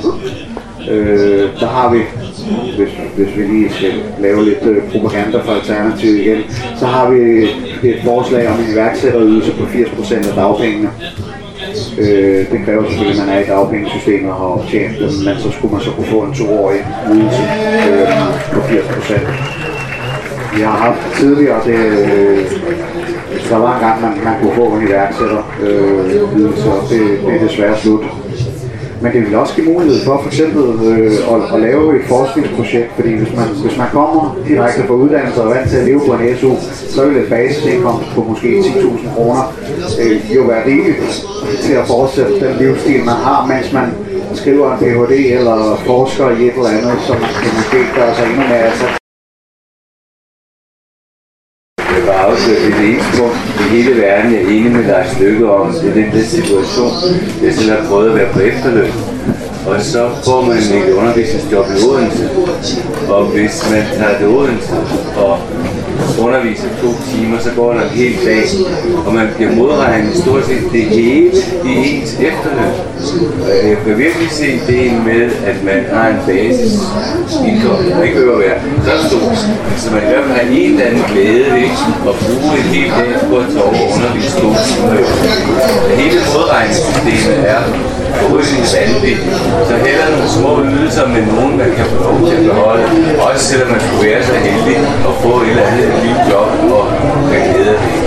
Øh, der har vi, hvis, hvis vi lige skal lave lidt øh, propaganda for Alternativet igen, så har vi et, et forslag om en iværksætterydelse på firs procent af dagpengene. Øh, det kræver selvfølgelig, at man er i dagpengesystemet og har tjent dem, men så skulle man så kunne få en toårig ydelse øh, på firs procent. Vi har haft tidligere, det, øh, der var en gang, man, man kunne få en iværksætterydelse, øh, og det, det er desværre slut. Men det vil også give mulighed for for eksempel øh, at, at lave et forskningsprojekt, fordi hvis man, hvis man kommer direkte fra uddannelse og er vant til at leve på en S U, så vil et basisindkomst på måske ti tusind kroner øh, jo være rimeligt til at fortsætte den livsstil, man har, mens man skriver en P H D eller forsker i et eller andet, som kan måske gøre sig endnu mere altså. Det var også det eneste punkt i hele verden, jeg er enig med Lars Løkke om. Det er den der situation, jeg selv har prøvet at være på efterløn. Og så får man et undervisningsjob i Odense. Og hvis man tager det Odense og underviser to timer, så går der en hel dag. Og man bliver modregnet stort set det hele i ens efterløn. Jeg kan virkelig se ideen med, at man har en basisindkomst, der ikke behøver at være så stor. Så man i hvert fald har en eller anden glæde ved at bruge en hel dag på at tage over og undervise to timer. Hele modregningssystemet er forrygende vanvittigt. Så heller nogle små ydelser med nogen, man kan få lov til at beholde. Også selvom man skulle være så heldig at få et eller andet lille job og have glæde af det.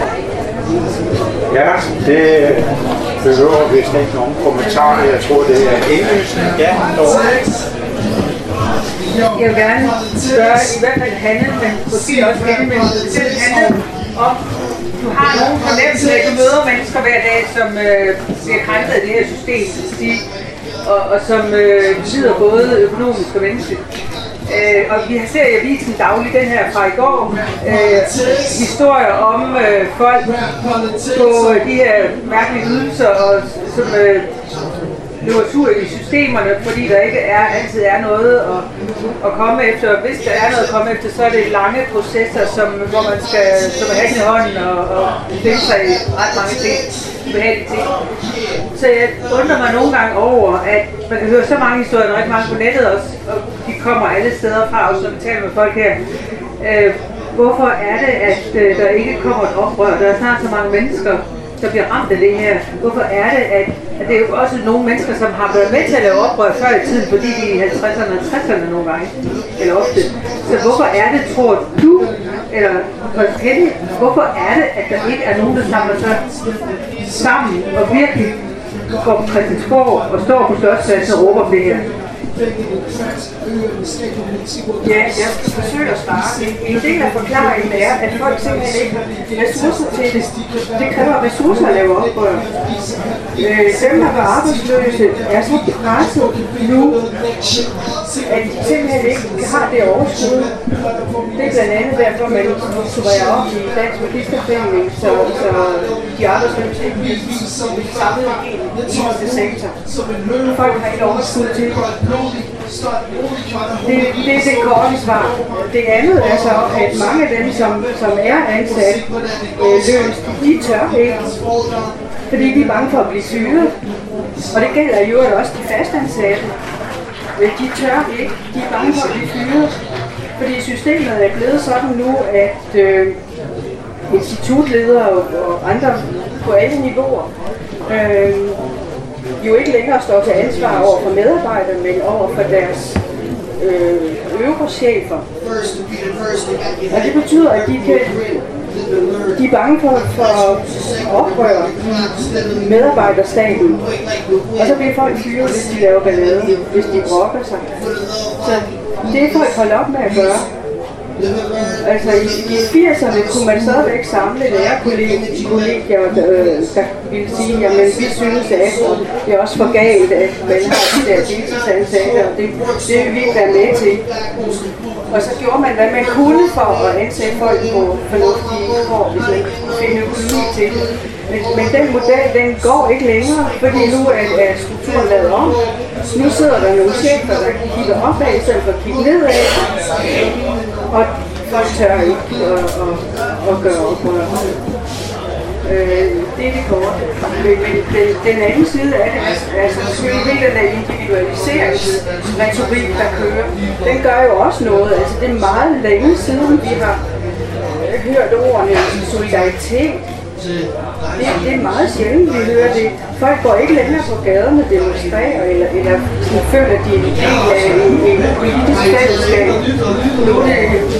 Ja, det behøver vist ikke nogen kommentarer. Jeg tror, det er indlysende. Ja, jeg vil gerne spørge i hvert fald Hanne, men måske også Hanne, men det handler om, du har nogle fornemmelse af, at du møder mennesker hver dag, som øh, bliver krænket af det her system, de, og, og som øh, lider både økonomisk og menneskeligt. Øh, og vi ser i avisen dagligt den her fra i går, øh, historier om øh, folk på de her mærkelige ydelser, og, som øh, løber tur i systemerne, fordi der ikke er, altid er noget at, at komme efter. Og hvis der er noget at komme efter, så er det lange processer, som, hvor man skal som have i hånden og, og finde sig i ret mange ting, behagelige ting. Så jeg undrer mig nogle gange over, at man kan høre så mange historier, rigtig mange på nettet også, og de kommer alle steder fra, og så taler med folk her. Øh, hvorfor er det, at øh, der ikke kommer et oprør? Der er snart så mange mennesker, der bliver ramt af det her. Hvorfor er det, at, at det er jo også nogle mennesker, som har været med til at lave oprør før i tiden, fordi de er i halvtredserne og tresserne nogle gange, eller ofte. Så hvorfor er det, tror du, eller Kenny, hvorfor er det, at der ikke er nogen, der samler sig sammen og virkelig går på Christiansborg og står på Slotspladsen og råber om det her? Ja, jeg skal forsøge at svare. En del af forklaringen er, at folk simpelthen ikke har ressourcer til det. Det kræver ressourcer at lave oprør. Øh, dem, der var arbejdsløse, er så presset nu, at de simpelthen ikke har det overskud. Det er blandt andet derfor, man strukturerer op i Dansk Magisterforening, så, så de arbejdsløse ikke bliver samlet i en eneste sektor. Folk har ikke overskud til det. Det, det er det korte svar. Det andet er så, at mange af dem, som, som er ansat øh, løst, de tør ikke, fordi de er bange for at blive fyret. Og det gælder jo også de fastansatte. De tør ikke, de er bange for at blive fyret, fordi systemet er blevet sådan nu, at øh, institutledere og, og andre på alle niveauer øh, jo ikke længere står til ansvar over for medarbejdere, men over for deres øh, øvre chefer. Og det betyder, at de, kan, de er bange for, for at oprøre medarbejderstaten. Og så bliver folk fyret, hvis de laver ballade, hvis de brokker sig. Så det er folk holdt op med at gøre. Altså i, i firserne kunne man stadigvæk samle lærerkollegier, øh, der ville sige, jamen vi synes, at det er også for galt, at man har de der deltidsansatte, og det, det vil vi ikke være med til. Og så gjorde man, hvad man kunne for at ansætte folk på fornuftige kår, hvis man kunne finde økonomi til det. Men, men den model, den går ikke længere, fordi nu er, er strukturen lavet om. Nu sidder der nogle chefer, der kigger opad, i stedet for at kigge nedad. Og folk tør ikke at, at, at gøre oprør. Øh, det er det korte. Men, men den, den anden side af det, altså selvfølgelig hele den der individualiseringsretorik, der kører, den gør jo også noget. Altså det er meget længe siden, vi har hørt ordene solidaritet. Det, det er meget sjældent, vi hører det. Folk går ikke længere på gaden og demonstrerer, eller, eller sådan, føler, at de er en del af en, en politisk fællesskab. Nu er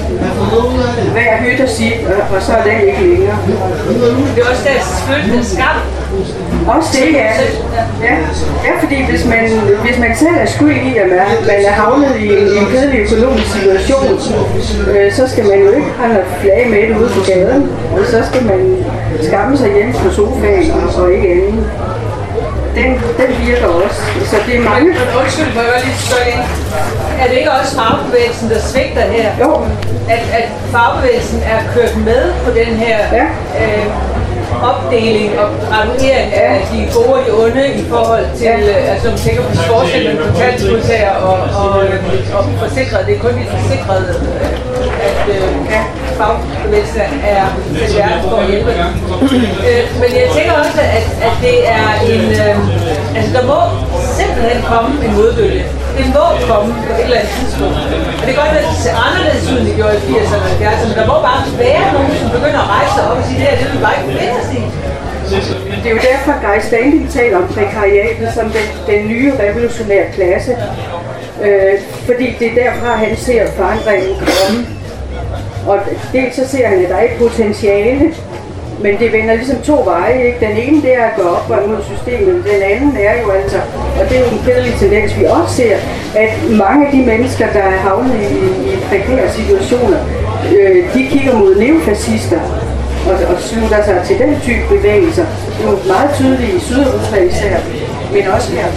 det hver hytte og sit, og, og så er det ikke længere. Det er også deres følelse skam. Også det, ja. Ja, ja, fordi hvis man, hvis man selv er skyld i, at man, man er havnet i en, en kedelig økonomisk situation, øh, så skal man jo ikke have flage med det ude på gaden, og så skal man skamme sig hjem på sofaen og, og ikke andet. Den, den virker også. Så det er mange... Undskyld, må jeg lige spørge ind. Er det ikke også fagbevægelsen, der svigter her? Jo. At, at fagbevægelsen er kørt med på den her ja. øh, opdeling og graduering af de gode og de onde i forhold til, ja. øh, altså man tænker på forskning mellem kontanthjælpsmodtagere og, og, og forsikrede. Det er kun de forsikrede, øh, at øh, ja, fagbevægelsen er den værd for at hjælpe. Øh, men jeg tænker også, at, at det er en, øh, altså der må simpelthen komme en modbølge. Det må komme på et eller andet tidspunkt. Og det kan godt være, at det ser anderledes ud, end det gjorde i firserne og halvfjerdserne, men der må bare være nogen, som begynder at rejse sig op og sige, det her, det vil vi bare ikke finde os i. Det er jo derfor, Guy Standing taler om prekariatet som den, den nye revolutionære klasse. Øh, fordi det er derfra, han ser forandringen komme. Og dels så ser han, at der er et potentiale, men det vender ligesom to veje, ikke? Den ene, det er at gå op mod systemet, den anden er jo altså, og det er jo en kedelig tendens, vi også ser, at mange af de mennesker, der er havnet i, i prekære situationer, øh, de kigger mod neofascister og, og slutter sig til den type bevægelser. Det er jo meget tydeligt i Sydeuropa især, men også her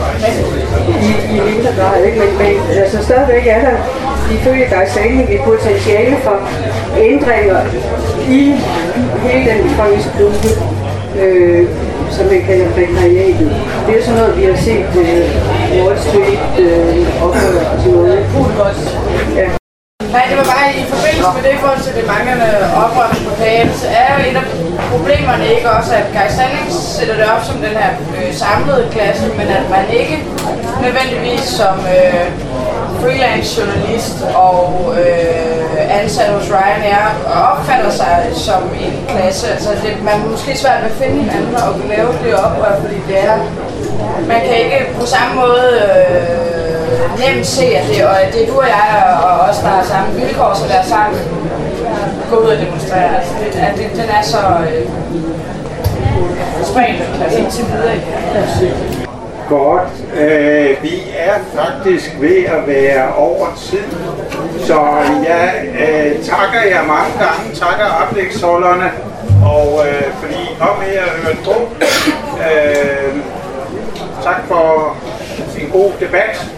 i, i mindre grad, ikke? Men, men altså, stadigvæk er der ifølge Guy Standing et potentiale for ændringer i hele den befolkningsgruppe, øh, som man kalder prekariatet. Det er sådan noget, vi har set øh, Wall Street øh, oprør og sådan noget. Ja. Nej, det var bare i forbindelse med det i forhold til det manglende oprørsblokade, så er jo et af problemerne ikke også, at Guy Standing sætter det op som den her øh, samlede klasse, men at man ikke nødvendigvis som øh, freelance en journalist og øh, ansat hos Ryanair opfatter sig som en klasse. Altså det, man er måske svært ved at finde hinanden og lave det oprør, fordi det er, man kan ikke på samme måde øh, nemt se, at det, og det er du og jeg og os, der har samme vilkår, så der er sammen gå ud og demonstrere. Altså, det, at det, den er så øh, spredt indtil videre. Godt. Øh, vi er faktisk ved at være over tid, så jeg øh, takker jer mange gange, takker oplægsholderne, og øh, fordi I kom her og hørte på. Øh, tak for en god debat.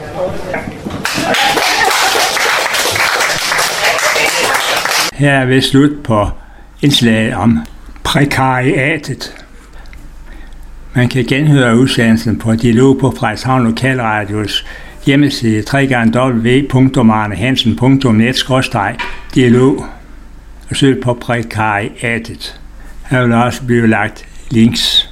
Her er vi slut på indslaget om prekariatet. Man kan genhøre udsendelsen på Dialog på Frederikshavn Lokalradios hjemmeside w w w punktum arnehansen punktum net skråstreg dialog og søg på prekariatet. Her vil også blive lagt links.